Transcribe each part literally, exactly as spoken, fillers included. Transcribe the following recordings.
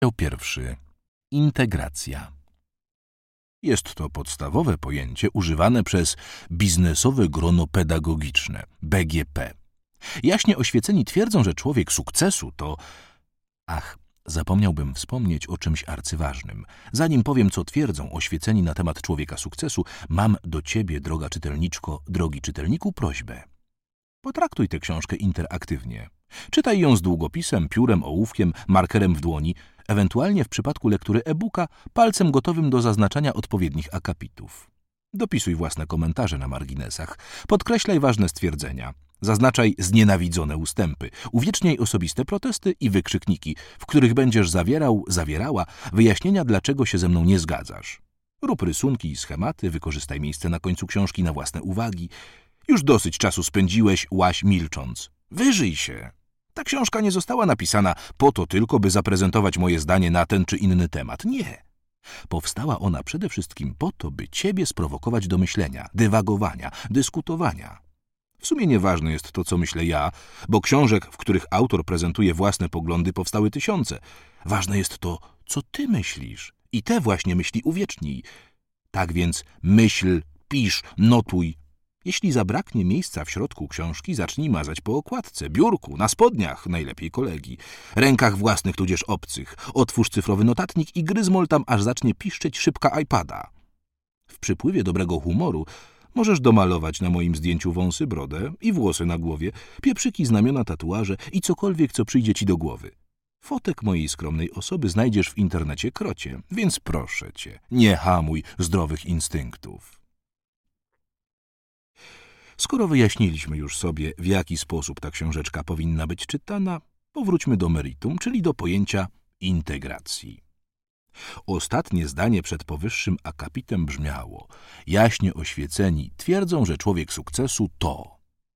Rozdział pierwszy. Integracja. Jest to podstawowe pojęcie używane przez biznesowe grono pedagogiczne, B G P. Jaśnie oświeceni twierdzą, że człowiek sukcesu to... Ach, zapomniałbym wspomnieć o czymś arcyważnym. Zanim powiem, co twierdzą oświeceni na temat człowieka sukcesu, mam do ciebie, droga czytelniczko, drogi czytelniku, prośbę. Potraktuj tę książkę interaktywnie. Czytaj ją z długopisem, piórem, ołówkiem, markerem w dłoni, ewentualnie w przypadku lektury e-booka palcem gotowym do zaznaczania odpowiednich akapitów. Dopisuj własne komentarze na marginesach, podkreślaj ważne stwierdzenia, zaznaczaj znienawidzone ustępy, uwieczniaj osobiste protesty i wykrzykniki, w których będziesz zawierał, zawierała wyjaśnienia, dlaczego się ze mną nie zgadzasz. Rób rysunki i schematy, wykorzystaj miejsce na końcu książki na własne uwagi. Już dosyć czasu spędziłeś, łaś milcząc. Wyżyj się! Ta książka nie została napisana po to tylko, by zaprezentować moje zdanie na ten czy inny temat. Nie. Powstała ona przede wszystkim po to, by ciebie sprowokować do myślenia, dywagowania, dyskutowania. W sumie nieważne jest to, co myślę ja, bo książek, w których autor prezentuje własne poglądy, powstały tysiące. Ważne jest to, co ty myślisz i te właśnie myśli uwiecznij. Tak więc myśl, pisz, notuj. Jeśli zabraknie miejsca w środku książki, zacznij mazać po okładce, biurku, na spodniach, najlepiej kolegi, rękach własnych tudzież obcych. Otwórz cyfrowy notatnik i gryzmol tam, aż zacznie piszczeć szybka iPada. W przypływie dobrego humoru możesz domalować na moim zdjęciu wąsy, brodę i włosy na głowie, pieprzyki, znamiona, tatuaże i cokolwiek, co przyjdzie ci do głowy. Fotek mojej skromnej osoby znajdziesz w internecie krocie, więc proszę cię, nie hamuj zdrowych instynktów. Skoro wyjaśniliśmy już sobie, w jaki sposób ta książeczka powinna być czytana, powróćmy do meritum, czyli do pojęcia integracji. Ostatnie zdanie przed powyższym akapitem brzmiało: jaśnie oświeceni twierdzą, że człowiek sukcesu to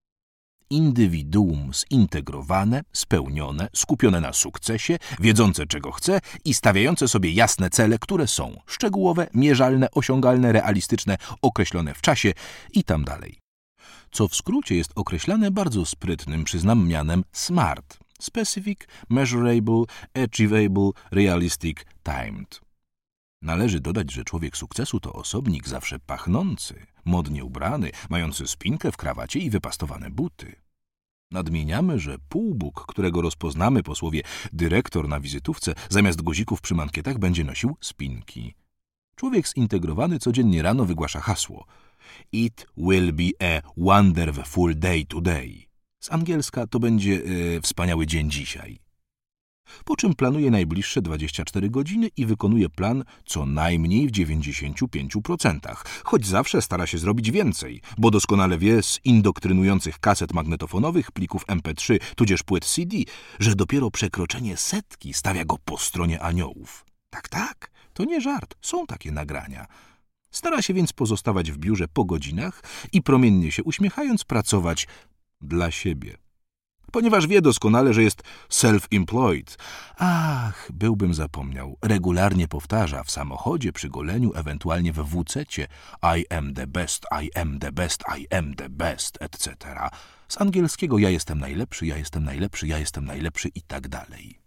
indywiduum zintegrowane, spełnione, skupione na sukcesie, wiedzące czego chce i stawiające sobie jasne cele, które są szczegółowe, mierzalne, osiągalne, realistyczne, określone w czasie i tam dalej. Co w skrócie jest określane bardzo sprytnym, przyznam, mianem SMART – Specific, Measurable, Achievable, Realistic, Timed. Należy dodać, że człowiek sukcesu to osobnik zawsze pachnący, modnie ubrany, mający spinkę w krawacie i wypastowane buty. Nadmieniamy, że półbóg, którego rozpoznamy po słowie dyrektor na wizytówce, zamiast guzików przy mankietach będzie nosił spinki. Człowiek zintegrowany codziennie rano wygłasza hasło: It will be a wonderful day today. Z angielska to będzie e, wspaniały dzień dzisiaj. Po czym planuje najbliższe dwadzieścia cztery godziny i wykonuje plan co najmniej w dziewięćdziesięciu pięciu procentach, choć zawsze stara się zrobić więcej, bo doskonale wie z indoktrynujących kaset magnetofonowych, plików em pe trzy, tudzież płyt C D, że dopiero przekroczenie setki stawia go po stronie aniołów. Tak, tak, to nie żart, są takie nagrania. Stara się więc pozostawać w biurze po godzinach i promiennie się uśmiechając pracować dla siebie. Ponieważ wie doskonale, że jest self-employed. Ach, byłbym zapomniał. Regularnie powtarza w samochodzie, przy goleniu, ewentualnie w wucecie I am the best, I am the best, I am the best, et cetera. Z angielskiego ja jestem najlepszy, ja jestem najlepszy, ja jestem najlepszy i tak dalej.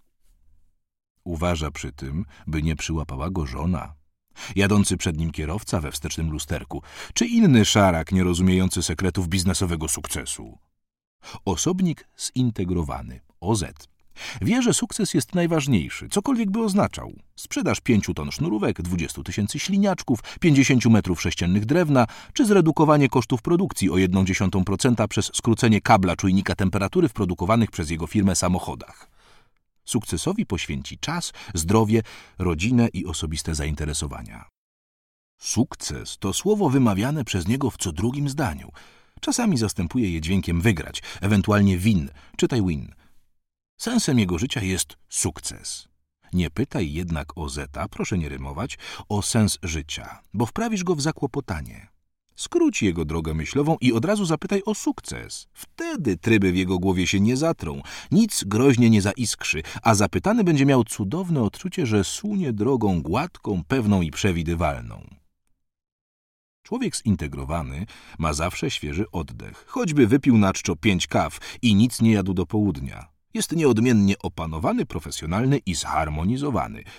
Uważa przy tym, by nie przyłapała go żona, jadący przed nim kierowca we wstecznym lusterku, czy inny szarak nierozumiejący sekretów biznesowego sukcesu. Osobnik zintegrowany, O Z, wie, że sukces jest najważniejszy, cokolwiek by oznaczał. Sprzedaż pięciu ton sznurówek, dwudziestu tysięcy śliniaczków, pięćdziesięciu metrów sześciennych drewna, czy zredukowanie kosztów produkcji o jedną dziesiątą procenta przez skrócenie kabla czujnika temperatury w produkowanych przez jego firmę samochodach. Sukcesowi poświęci czas, zdrowie, rodzinę i osobiste zainteresowania. Sukces to słowo wymawiane przez niego w co drugim zdaniu. Czasami zastępuje je dźwiękiem wygrać, ewentualnie win, czytaj win. Sensem jego życia jest sukces. Nie pytaj jednak o Zeta, proszę nie rymować, o sens życia, bo wprawisz go w zakłopotanie. Skróć jego drogę myślową i od razu zapytaj o sukces. Wtedy tryby w jego głowie się nie zatrą, nic groźnie nie zaiskrzy, a zapytany będzie miał cudowne odczucie, że sunie drogą gładką, pewną i przewidywalną. Człowiek zintegrowany ma zawsze świeży oddech, choćby wypił na czczo pięć kaw i nic nie jadł do południa. jest nieodmiennie opanowany, profesjonalny i zharmonizowany.